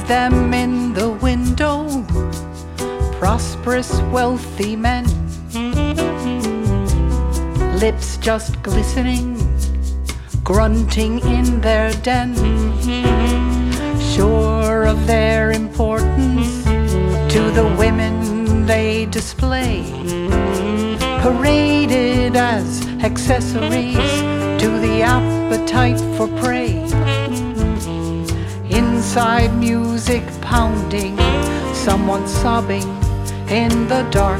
them in the window, prosperous, wealthy men, lips just glistening, grunting in their den, sure of their importance to the women they display, paraded as accessories to the appetite for prey. Inside, music pounding, someone sobbing in the dark.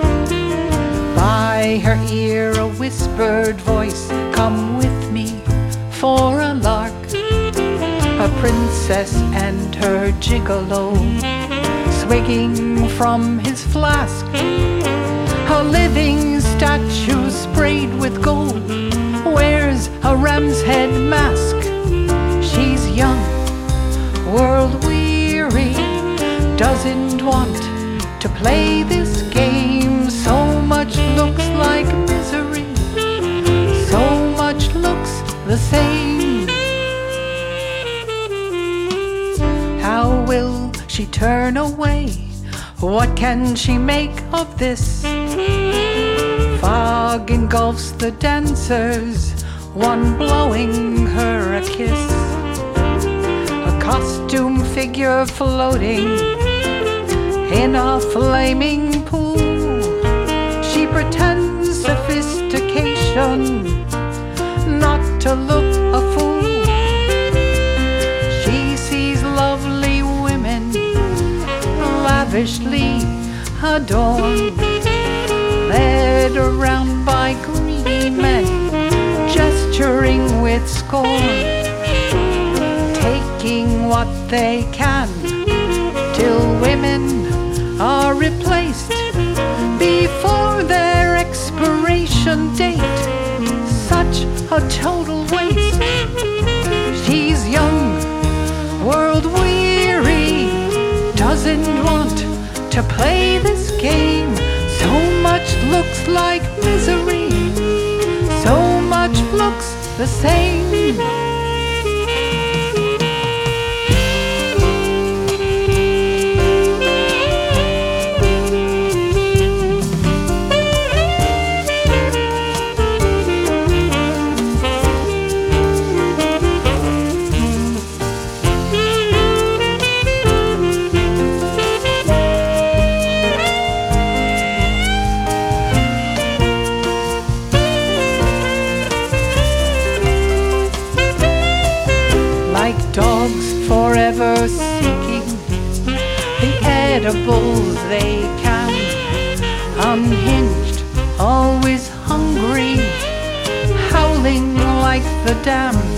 By her ear a whispered voice, come with me for a lark. A princess and her gigolo, swigging from his flask. A living statue sprayed with gold, wears a ram's head mask. She's young, world-weary, doesn't want to play this game. So much looks like misery, so much looks the same. How will she turn away? What can she make of this? Fog engulfs the dancers, one blowing her a kiss. A costume figure floating in a flaming pool. She pretends sophistication, not to look a fool. She sees lovely women, lavishly adorned, led around by greedy men, gesturing with scorn, taking what they can, till women are replaced before their expiration date. Such a total waste. She's young, world-weary, doesn't want to play this game. So much looks like misery, so much looks the same. Dogs forever seeking the edibles they can, unhinged, always hungry, howling like the damned.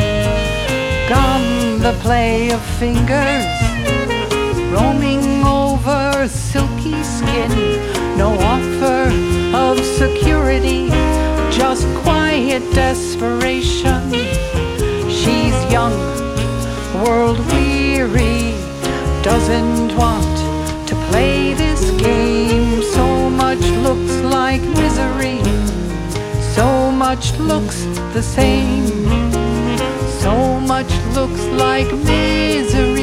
Gone the play of fingers, roaming over silky skin. No offer of security, just quiet desperation. She's young, world-weary, doesn't want to play this game. So much looks like misery, so much looks the same. So much looks like misery.